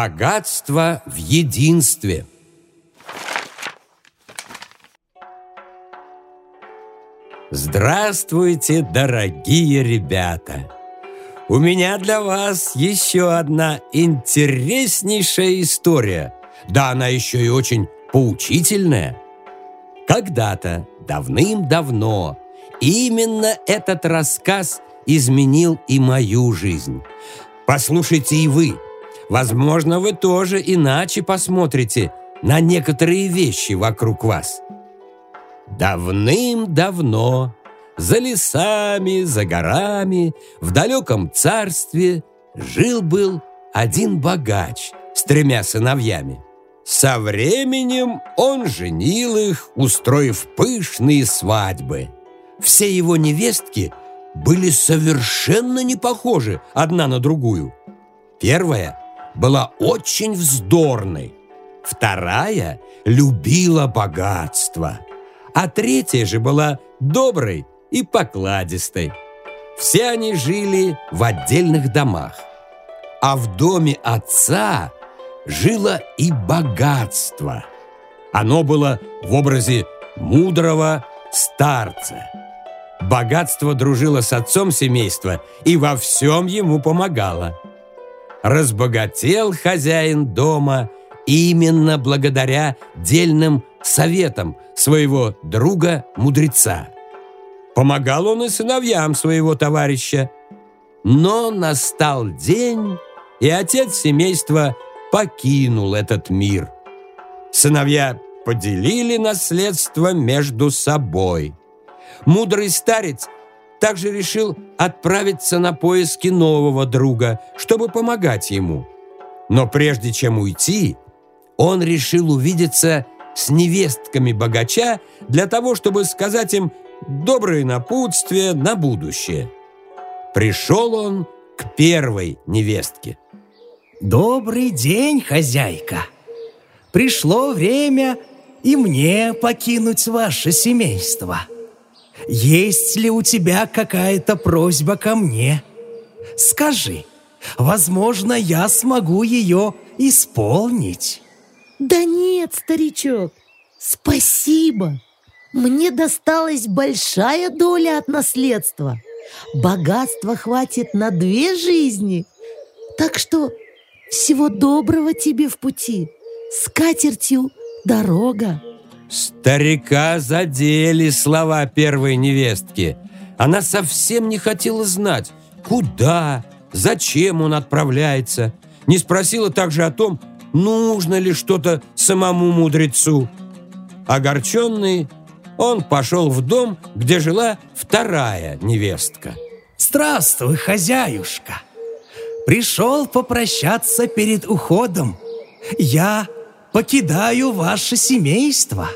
Богатство в единстве. Здравствуйте, дорогие ребята! У меня для вас еще одна интереснейшая история. Да, она еще и очень поучительная. Когда-то, давным-давно, именно этот рассказ изменил и мою жизнь. Послушайте и вы. Возможно, вы тоже иначе посмотрите на некоторые вещи вокруг вас. Давным-давно, за лесами, за горами, в далеком царстве жил-был один богач с 3 сыновьями. Со временем он женил их, устроив пышные свадьбы. Все его невестки были совершенно не похожи одна на другую. Первая была очень вздорной, вторая любила богатство, а третья же была доброй и покладистой. Все они жили в отдельных домах, а в доме отца жило и богатство. Оно было в образе мудрого старца. Богатство дружило с отцом семейства и во всем ему помогало. Разбогател хозяин дома именно благодаря дельным советам своего друга-мудреца. Помогал он и сыновьям своего товарища. Но настал день, и отец семейства покинул этот мир. Сыновья поделили наследство между собой. Мудрый старец также решил отправиться на поиски нового друга, чтобы помогать ему. Но прежде чем уйти, он решил увидеться с невестками богача для того, чтобы сказать им добрые напутствия на будущее. Пришел он к первой невестке. «Добрый день, хозяйка! Пришло время и мне покинуть ваше семейство. Есть ли у тебя какая-то просьба ко мне? Скажи, возможно, я смогу ее исполнить». Да нет, старичок, спасибо. Мне досталась большая доля от наследства. Богатства хватит на 2 жизни. Так что всего доброго тебе в пути. С катертью дорога. Старика задели слова первой невестки. Она совсем не хотела знать, куда, зачем он отправляется. Не спросила также о том, нужно ли что-то самому мудрецу. Огорченный, он пошел в дом, где жила вторая невестка. «Здравствуй, хозяюшка! Пришел попрощаться перед уходом. Я покидаю ваше семейство.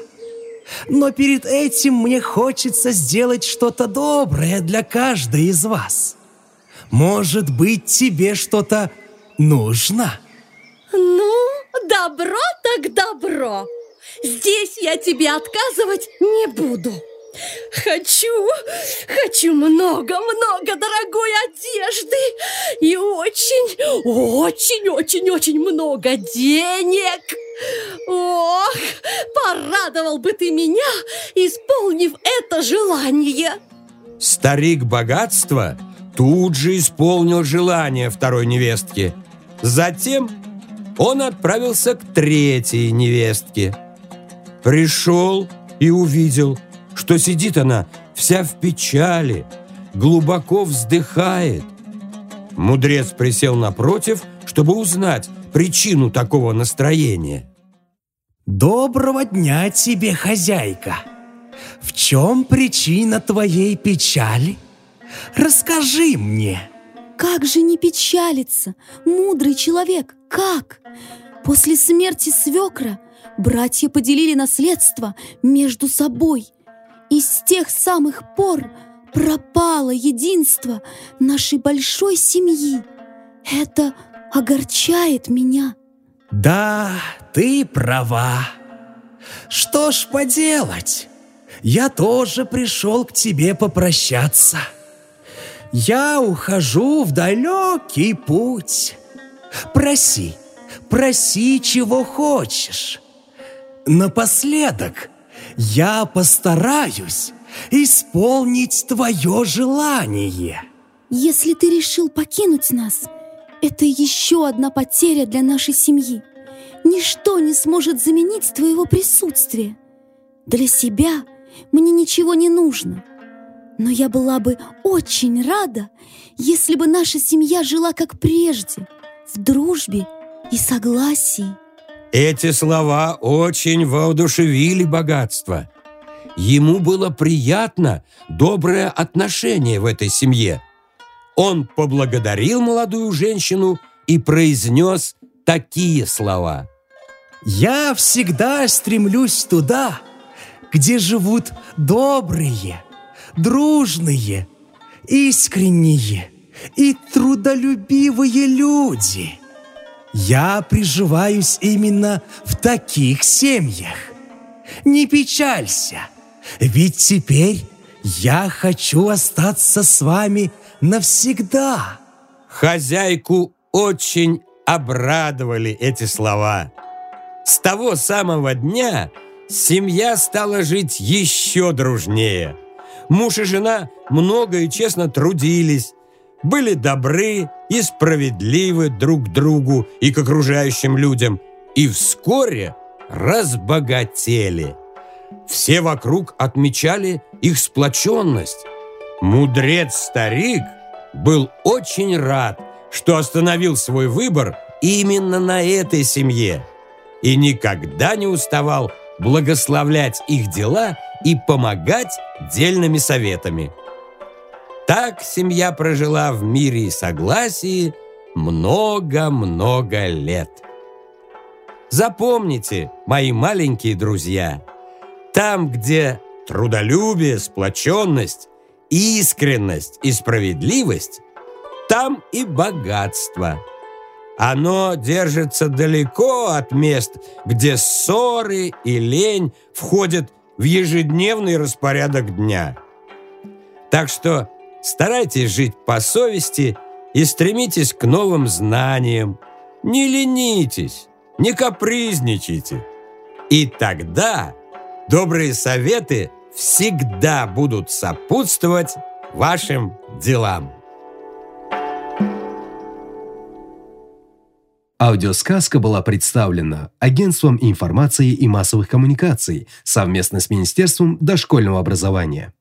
Но перед этим мне хочется сделать что-то доброе для каждой из вас. Может быть, тебе что-то нужно?» Ну, добро так добро. Здесь я тебе отказывать не буду. Хочу много-много дорогой одежды и очень много денег. Ох, порадовал бы ты меня, исполнив это желание. Старик богатства тут же исполнил желание второй невестки. Затем он отправился к третьей невестке. Пришел и увидел, что сидит она вся в печали, глубоко вздыхает. Мудрец присел напротив, чтобы узнать причину такого настроения. «Доброго дня тебе, хозяйка! В чем причина твоей печали? Расскажи мне!» Как же не печалиться, мудрый человек, как? После смерти свекра братья поделили наследство между собой. И с тех самых пор пропало единство нашей большой семьи. Это огорчает меня. Да, ты права. Что ж поделать? Я тоже пришел к тебе попрощаться. Я ухожу в далекий путь. Проси, проси, чего хочешь. Напоследок я постараюсь исполнить твое желание. Если ты решил покинуть нас, это еще одна потеря для нашей семьи. Ничто не сможет заменить твоего присутствия. Для себя мне ничего не нужно. Но я была бы очень рада, если бы наша семья жила как прежде, в дружбе и согласии. Эти слова очень воодушевили Богатство. Ему было приятно доброе отношение в этой семье. Он поблагодарил молодую женщину и произнес такие слова. Я всегда стремлюсь туда, где живут добрые, дружные, искренние и трудолюбивые люди. Я приживаюсь именно в таких семьях. Не печалься, ведь теперь я хочу остаться с вами навсегда. Хозяйку очень обрадовали эти слова. С того самого дня семья стала жить еще дружнее. Муж и жена много и честно трудились, были добры и справедливы друг к другу и к окружающим людям, и вскоре разбогатели. Все вокруг отмечали их сплоченность. Мудрец-старик был очень рад, что остановил свой выбор именно на этой семье и никогда не уставал благословлять их дела и помогать дельными советами. Так семья прожила в мире и согласии много-много лет. Запомните, мои маленькие друзья, там, где трудолюбие, сплоченность, искренность и справедливость, там и богатство. Оно держится далеко от мест, где ссоры и лень входят в ежедневный распорядок дня. Так что старайтесь жить по совести и стремитесь к новым знаниям. Не ленитесь, не капризничайте. И тогда добрые советы всегда будут сопутствовать вашим делам. Аудиосказка была представлена Агентством информации и массовых коммуникаций совместно с Министерством дошкольного образования.